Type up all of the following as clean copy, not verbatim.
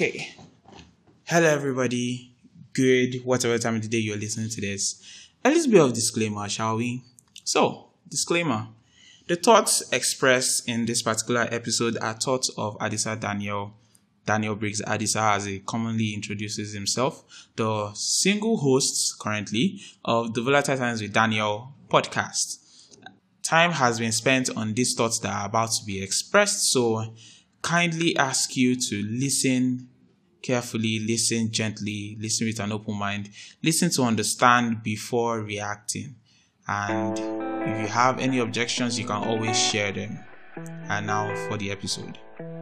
Okay. Hello, everybody. Good, whatever time of the day you're listening to this. A little bit of disclaimer, shall we? So, disclaimer. The thoughts expressed in this particular episode are thoughts of Adisa Daniel Briggs Adisa, as he commonly introduces himself, the single host currently of the Volatile Times with Daniel podcast. Time has been spent on these thoughts that are about to be expressed, so kindly ask you to listen carefully, listen gently, listen with an open mind, listen to understand before reacting. And if you have any objections, you can always share them. And now for the episode.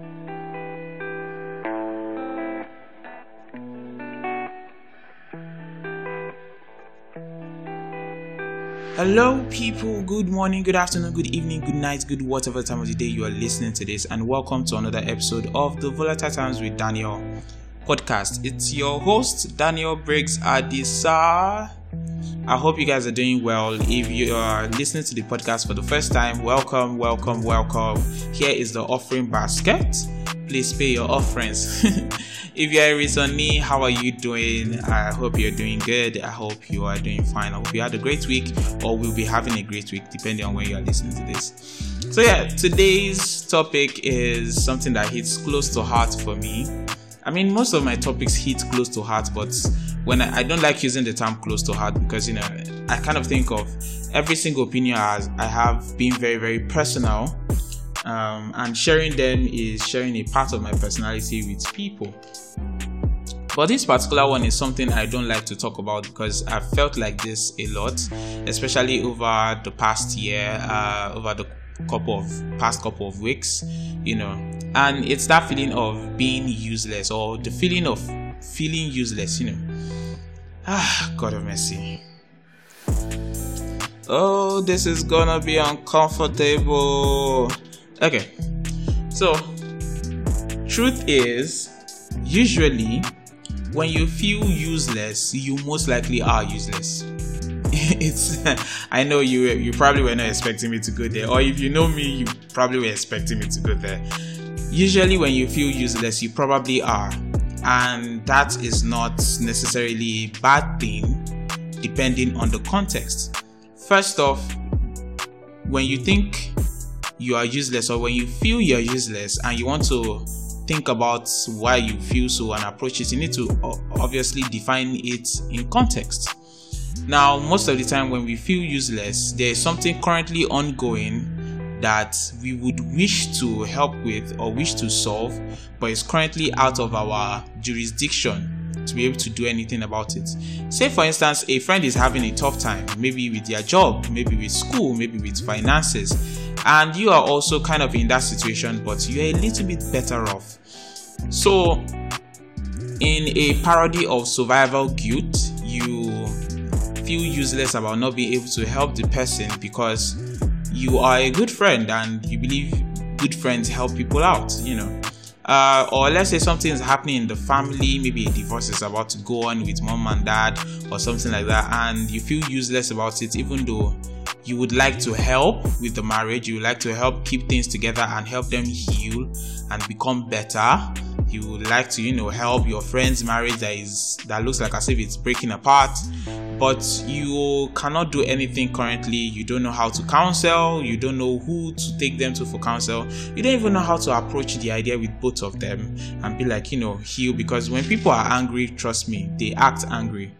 Hello people, good morning, good afternoon, good evening, good night, good whatever time of the day you are listening to this, and welcome to another episode of the Volatile Times with Daniel podcast. It's your host, Daniel Briggs Adisa. I hope you guys are doing well. If you are listening to the podcast for the first time, welcome. Here is the offering basket. Please pay your offerings. If you're a returnee, how are you doing? I hope you're doing good. I hope you are doing fine. I hope you had a great week, or will be having a great week, depending on when you are listening to this. So yeah, today's topic is something that hits close to heart for me. I mean, most of my topics hit close to heart, but when I don't like using the term close to heart because, I kind of think of every single opinion as I have being very, very personal. And sharing them is sharing a part of my personality with people. But this particular one is something I don't like to talk about because I've felt like this a lot, especially over the past year, over the past couple of weeks, and it's that feeling of being useless, or the feeling of feeling useless, God of mercy. Oh, this is gonna be uncomfortable. Okay, so truth is, usually when you feel useless, you most likely are useless. I know you probably were not expecting me to go there, or if you know me, you probably were expecting me to go there. Usually when you feel useless, you probably are, and that is not necessarily a bad thing depending on the context. First off, when you think you are useless, or when you feel you're useless and you want to think about why you feel so and approach it, you need to obviously define it in context. Now, most of the time when we feel useless, there is something currently ongoing that we would wish to help with or wish to solve, but it's currently out of our jurisdiction to be able to do anything about it. Say for instance, a friend is having a tough time, maybe with their job, maybe with school, maybe with finances, and you are also kind of in that situation, but you're a little bit better off. So in a parody of survival guilt, you feel useless about not being able to help the person because you are a good friend and you believe good friends help people out, or let's say something is happening in the family, maybe a divorce is about to go on with mom and dad or something like that, and you feel useless about it, even though you would like to help with the marriage, you would like to help keep things together and help them heal and become better. You would like to, help your friend's marriage that looks like as if it's breaking apart, but you cannot do anything currently. You don't know how to counsel, you don't know who to take them to for counsel, you don't even know how to approach the idea with both of them and be like, heal, because when people are angry, trust me, they act angry.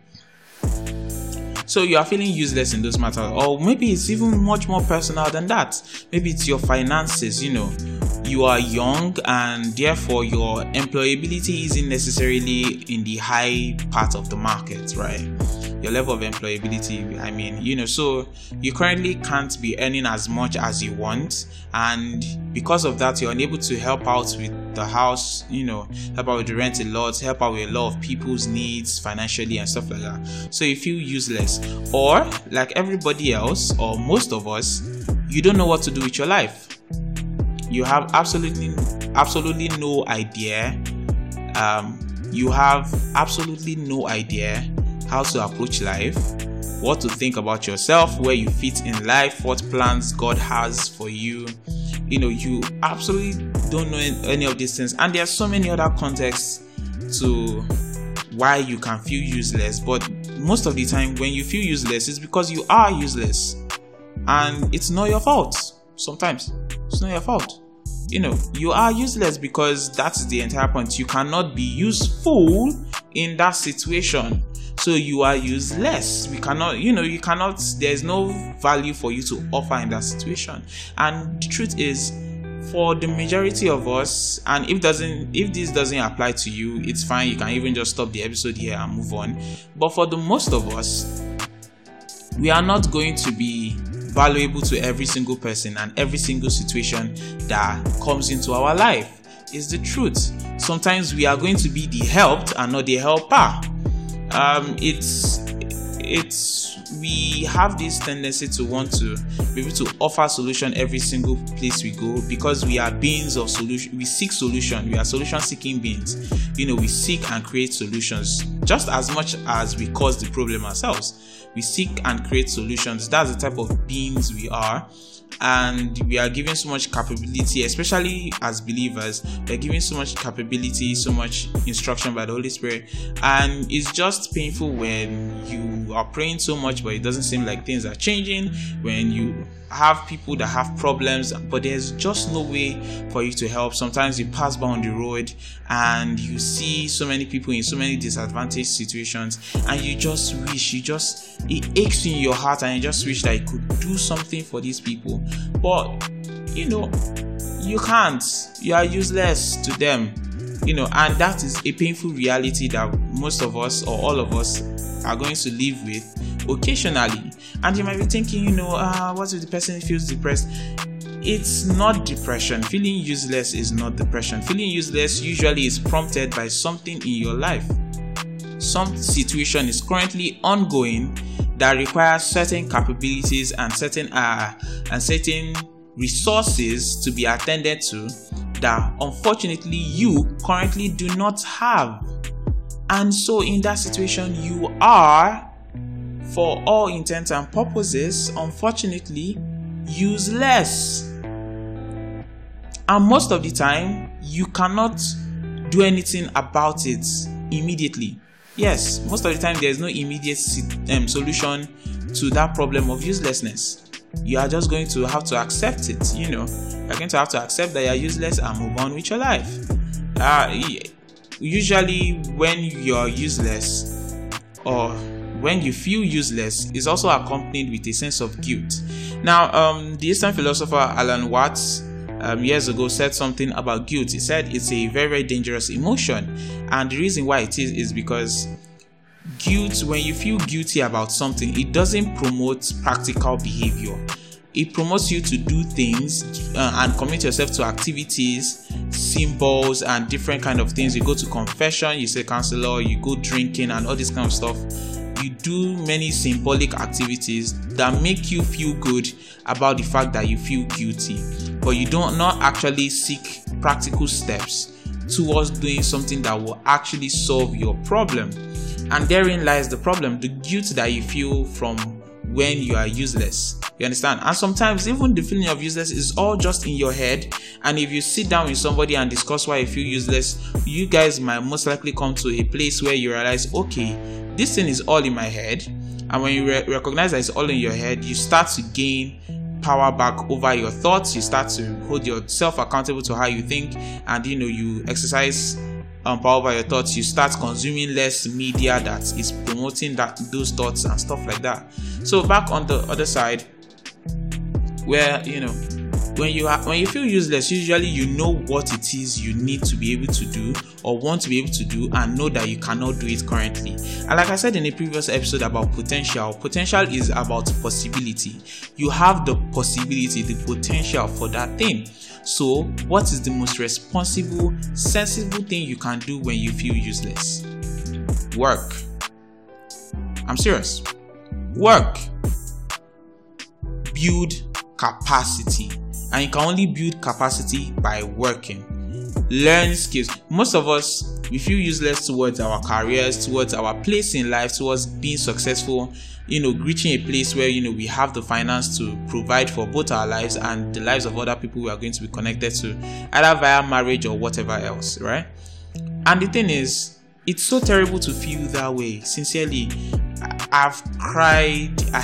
So you are feeling useless in those matters, or maybe it's even much more personal than that. Maybe it's your finances, you are young and therefore your employability isn't necessarily in the high part of the market, right? Your level of employability, so you currently can't be earning as much as you want, and because of that, you're unable to help out with the house, help out with the rent a lot, help out with a lot of people's needs financially and stuff like that. So you feel useless, or like everybody else, or most of us, you don't know what to do with your life. You have absolutely no idea. You have absolutely no idea how to approach life, what to think about yourself, where you fit in life, what plans God has for you. You absolutely don't know any of these things. And there are so many other contexts to why you can feel useless, but most of the time when you feel useless, it's because you are useless, and it's not your fault. Sometimes it's not your fault. You are useless because that's the entire point. You cannot be useful in that situation, so you are useless. You cannot, there's no value for you to offer in that situation. And the truth is, for the majority of us, and if this doesn't apply to you, it's fine. You can even just stop the episode here and move on. But for the most of us, we are not going to be valuable to every single person and every single situation that comes into our life. Is the truth. Sometimes we are going to be the helped and not the helper. We have this tendency to want to be able to offer solution every single place we go, because we are beings of solution. We seek solution. We are solution seeking beings. We seek and create solutions just as much as we cause the problem ourselves. We seek and create solutions. That's the type of beings we are. And we are given so much capability, especially as believers. We're given so much capability, so much instruction by the Holy Spirit, and it's just painful when you are praying so much but it doesn't seem like things are changing, when you have people that have problems but there's just no way for you to help. Sometimes you pass by on the road and you see so many people in so many disadvantaged situations, and it aches in your heart, and you just wish that you could do something for these people, but you can't. You are useless to them, and that is a painful reality that most of us, or all of us, are going to live with occasionally. And you might be thinking, what if the person feels depressed? It's not depression. Feeling useless is not depression. Feeling useless usually is prompted by something in your life. Some situation is currently ongoing that requires certain capabilities and certain resources to be attended to that unfortunately you currently do not have. And so in that situation, you are, for all intents and purposes, unfortunately, useless. And most of the time, you cannot do anything about it immediately. Yes, most of the time, there is no immediate solution to that problem of uselessness. You are just going to have to accept it. You're going to have to accept that you're useless and move on with your life. Usually, when you're useless, or when you feel useless, is also accompanied with a sense of guilt. Now, the Eastern philosopher Alan Watts years ago said something about guilt. He said it's a very, very dangerous emotion, and the reason why it is because guilt, when you feel guilty about something, it doesn't promote practical behavior. It promotes you to do things and commit yourself to activities, symbols, and different kind of things. You go to confession, you say counselor, you go drinking and all this kind of stuff. You do many symbolic activities that make you feel good about the fact that you feel guilty, but you don't not actually seek practical steps towards doing something that will actually solve your problem. And therein lies the problem, the guilt that you feel from when you are useless. You understand? And sometimes even the feeling of useless is all just in your head. And if you sit down with somebody and discuss why you feel useless, you guys might most likely come to a place where you realize, okay, this thing is all in my head. And when you recognize that it's all in your head, you start to gain power back over your thoughts. You start to hold yourself accountable to how you think, and you exercise power over your thoughts. You start consuming less media that is promoting those thoughts and stuff like that. So back on the other side, where when you feel useless, usually you know what it is you need to be able to do or want to be able to do, and know that you cannot do it currently. And like I said in a previous episode about potential is about possibility. You have the possibility, the potential for that thing. So what is the most responsible, sensible thing you can do when you feel useless? Work. I'm serious. Work. Build capacity. And you can only build capacity by working. Learn skills. Most of us, we feel useless towards our careers, towards our place in life, towards being successful, reaching a place where, we have the finance to provide for both our lives and the lives of other people we are going to be connected to, either via marriage or whatever else, right? And the thing is, it's so terrible to feel that way. Sincerely, I've cried, I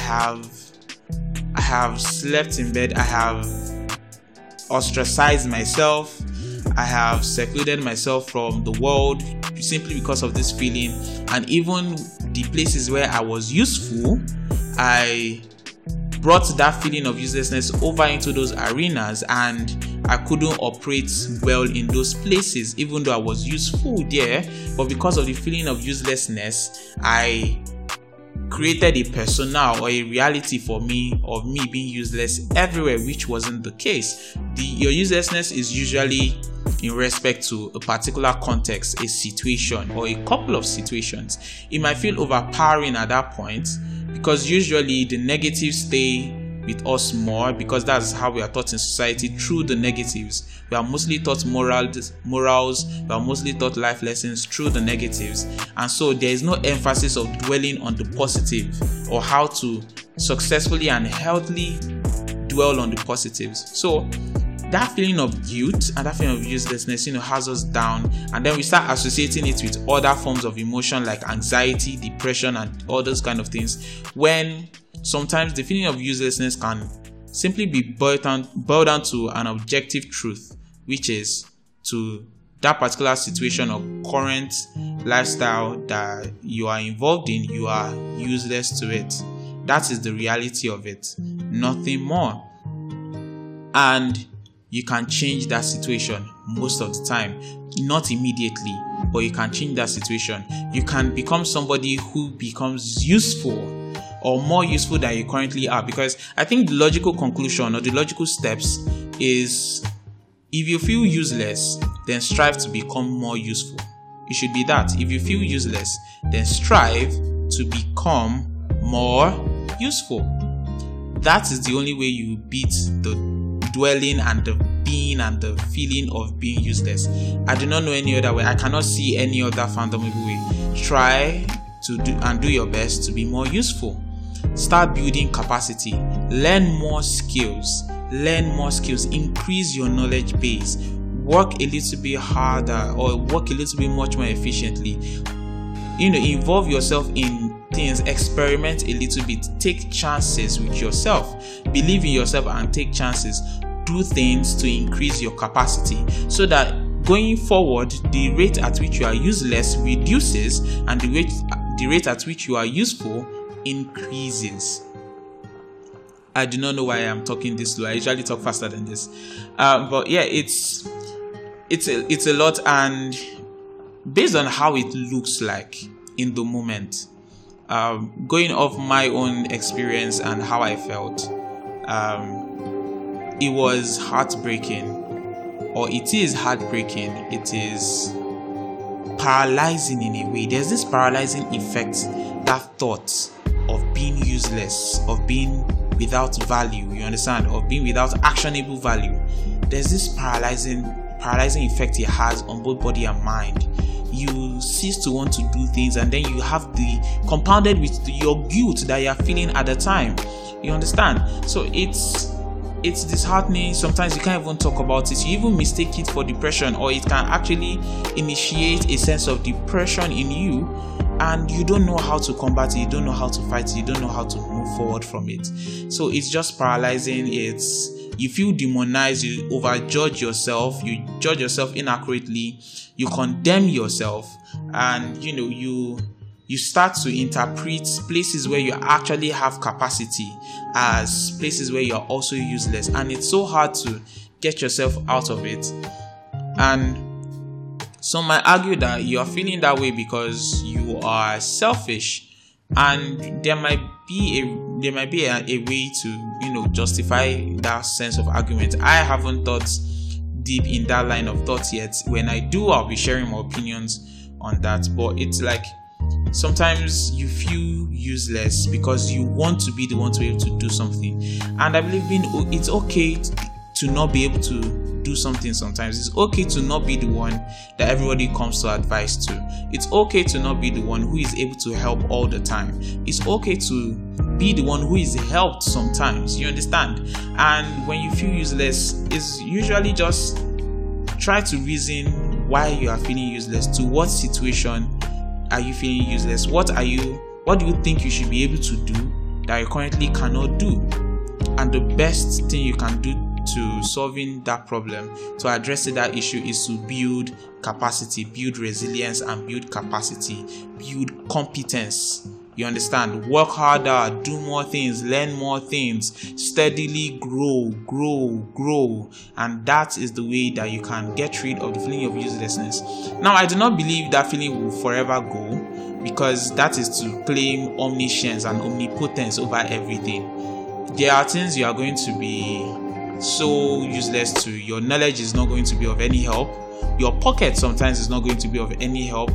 have slept in bed, I have ostracized myself, I have secluded myself from the world simply because of this feeling. And even the places where I was useful, I brought that feeling of uselessness over into those arenas, and I couldn't operate well in those places even though I was useful there. But because of the feeling of uselessness, I created a persona or a reality for me of me being useless everywhere, which wasn't the case. Your uselessness is usually in respect to a particular context, a situation, or a couple of situations. It might feel overpowering at that point, because usually the negatives stay with us more, because that's how we are taught in society, through the negatives. We are mostly taught morals, we are mostly taught life lessons through the negatives. And so there is no emphasis of dwelling on the positive, or how to successfully and healthily dwell on the positives. So that feeling of guilt and that feeling of uselessness, has us down, and then we start associating it with other forms of emotion like anxiety, depression, and all those kind of things, when sometimes the feeling of uselessness can simply be boiled down to an objective truth, which is to that particular situation or current lifestyle that you are involved in, you are useless to it. That is the reality of it, nothing more. And you can change that situation most of the time, not immediately, but you can change that situation. You can become somebody who becomes useful, or more useful than you currently are. Because I think the logical conclusion or the logical steps is, if you feel useless, then strive to become more useful. It should be that. If you feel useless, then strive to become more useful. That is the only way you beat the dwelling and the being and the feeling of being useless. I do not know any other way. I cannot see any other fathomable way. Try to do your best to be more useful. Start building capacity. Learn more skills. Increase your knowledge base. Work a little bit harder, or work a little bit much more efficiently. Involve yourself in things. Experiment a little bit. Take chances with yourself. Believe in yourself and take chances. Do things to increase your capacity, so that going forward, the rate at which you are useless reduces and the rate at which you are useful increases. I do not know why I'm talking this slow. I usually talk faster than this. But yeah, it's a lot, and based on how it looks like in the moment, going off my own experience and how I felt, it was heartbreaking, or it is heartbreaking. It is paralyzing in a way. There's this paralyzing effect, that thought of being useless, of being without value, you understand, of being without actionable value. There's this paralyzing effect it has on both body and mind. You cease to want to do things, and then you have the compounded with your guilt that you are feeling at the time, you understand. So it's disheartening. Sometimes you can't even talk about it. You even mistake it for depression, or it can actually initiate a sense of depression in you, and you don't know how to combat it, you don't know how to fight it, you don't know how to move forward from it. So it's just paralyzing. You feel demonized, you overjudge yourself, you judge yourself inaccurately, you condemn yourself, and you start to interpret places where you actually have capacity as places where you're also useless, and it's so hard to get yourself out of it. And some might argue that you are feeling that way because you are selfish, and there might be a way to justify that sense of argument. I haven't thought deep in that line of thought yet. When I do, I'll be sharing my opinions on that. But it's like, sometimes you feel useless because you want to be the one to be able to do something. And I believe it's okay to not be able to do something sometimes. It's okay to not be the one that everybody comes to advice to. It's okay to not be the one who is able to help all the time. It's okay to be the one who is helped sometimes, you understand? And when you feel useless, it's usually just try to reason why you are feeling useless, to what situation are you feeling useless? What do you think you should be able to do that you currently cannot do? And the best thing you can do to solving that problem, to addressing that issue, is to build capacity, build resilience, and build capacity, build competence. You understand? Work harder, do more things, learn more things, steadily grow. And that is the way that you can get rid of the feeling of uselessness. Now, I do not believe that feeling will forever go, because that is to claim omniscience and omnipotence over everything. There are things you are going to be so useless to. Your knowledge is not going to be of any help. Your pocket sometimes is not going to be of any help.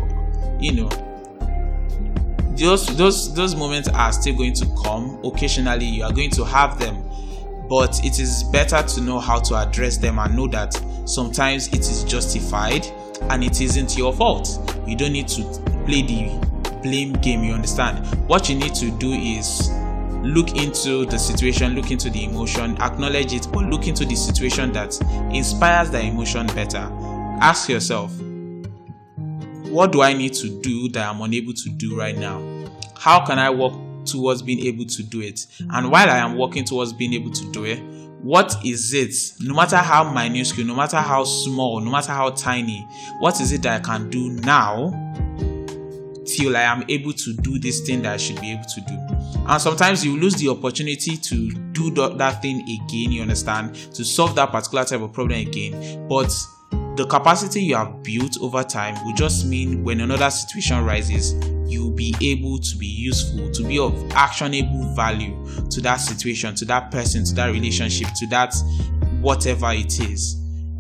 Those moments are still going to come. Occasionally you are going to have them, but it is better to know how to address them and know that sometimes it is justified and it isn't your fault. You don't need to play the blame game. You understand? What you need to do is look into the situation, look into the emotion, acknowledge it, but look into the situation that inspires the emotion better. Ask yourself, what do I need to do that I'm unable to do right now? How can I work towards being able to do it? And while I am working towards being able to do it, what is it, no matter how minuscule, no matter how small, no matter how tiny, what is it that I can do now till I am able to do this thing that I should be able to do? And sometimes you lose the opportunity to do that thing again, you understand, to solve that particular type of problem again. But the capacity you have built over time will just mean when another situation rises, you'll be able to be useful, to be of actionable value to that situation, to that person, to that relationship, to that whatever it is,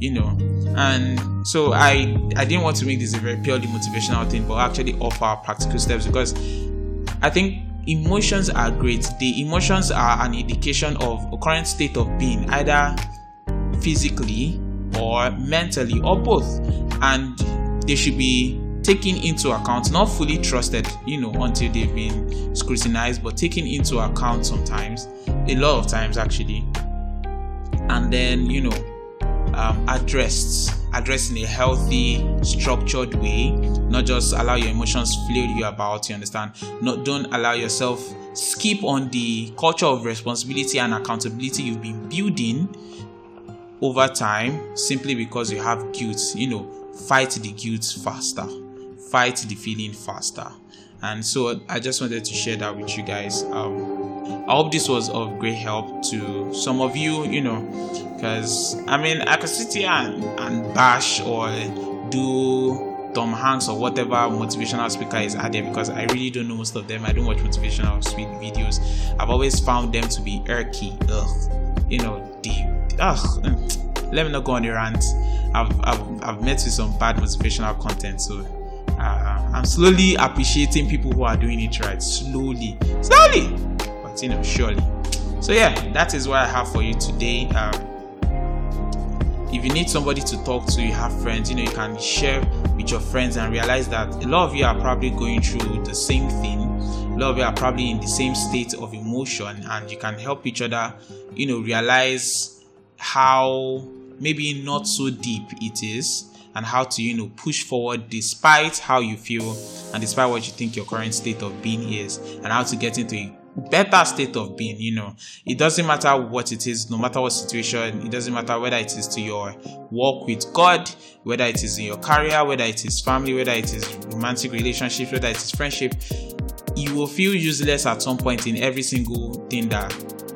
And so I didn't want to make this a very purely motivational thing, but actually offer practical steps, because I think emotions are great. The emotions are an indication of a current state of being, either physically or mentally or both, and they should be taken into account, not fully trusted, until they've been scrutinized, but taken into account sometimes, a lot of times actually, and then addressed in a healthy, structured way. Not just allow your emotions flail you about, you understand? Don't allow yourself skip on the culture of responsibility and accountability you've been building over time simply because you have guilt. Fight the guilt faster, fight the feeling faster. And so I just wanted to share that with you guys. I hope this was of great help to some of you, because I could sit here and bash or do Tom Hanks or whatever motivational speaker is out there, because I really don't know most of them. I don't watch motivational sweet videos. I've always found them to be irky. Let me not go on the rant. I've met with some bad motivational content, so I'm slowly appreciating people who are doing it right. Slowly, but surely. So yeah, that is what I have for you today. If you need somebody to talk to, you have friends, you can share with your friends and realize that a lot of you are probably going through the same thing. A lot of you are probably in the same state of emotion, and you can help each other, realize how maybe not so deep it is, and how to push forward despite how you feel and despite what you think your current state of being is, and how to get into a better state of being. It doesn't matter what it is, no matter what situation. It doesn't matter whether it is to your walk with God, whether it is in your career, whether it is family, whether it is romantic relationships, whether it is friendship. You will feel useless at some point in every single thing that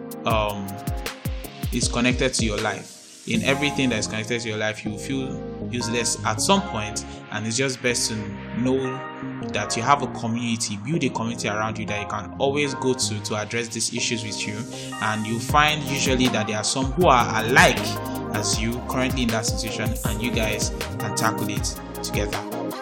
is connected to your life. In everything that is connected to your life, you will feel useless at some point, and it's just best to know that you have a community, build a community around you that you can always go to address these issues with you, and you'll find usually that there are some who are alike as you currently in that situation, and you guys can tackle it together.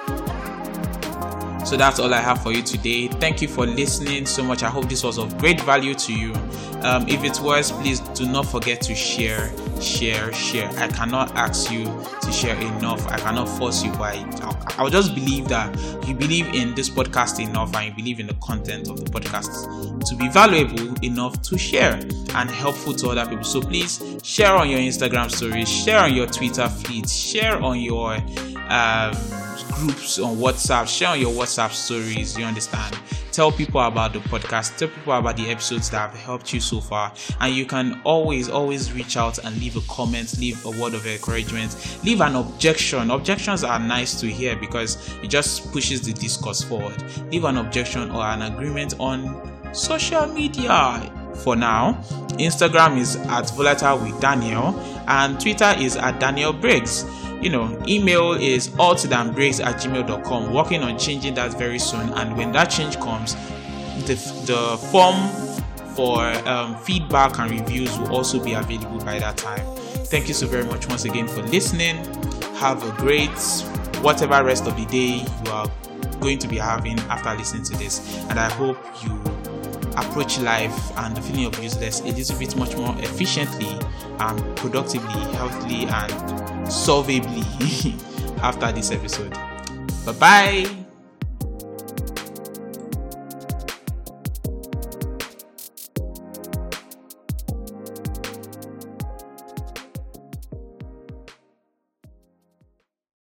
So that's all I have for you today. Thank you for listening so much. I hope this was of great value to you. If it was, please do not forget to share. I cannot ask you to share enough. I cannot force you, but I would just believe that you believe in this podcast enough, and you believe in the content of the podcast to be valuable enough to share and helpful to other people. So please share on your Instagram stories, share on your Twitter feeds, share on your groups on WhatsApp, share on your WhatsApp stories, you understand? Tell people about the podcast, tell people about the episodes that have helped you so far. And you can always reach out and leave a comment, leave a word of encouragement, leave an objection. Objections are nice to hear because it just pushes the discourse forward. Leave an objection or an agreement on social media. For now, Instagram is at Volatile with Daniel and Twitter is at Daniel Briggs. Email is altdanbriggs@gmail.com. Working on changing that very soon, and when that change comes, the form for feedback and reviews will also be available by that time. Thank you so very much once again for listening. Have a great whatever rest of the day you are going to be having after listening to this, and I hope you approach life and the feeling of useless a little bit much more efficiently and productively, healthily and solvably after this episode. Bye bye.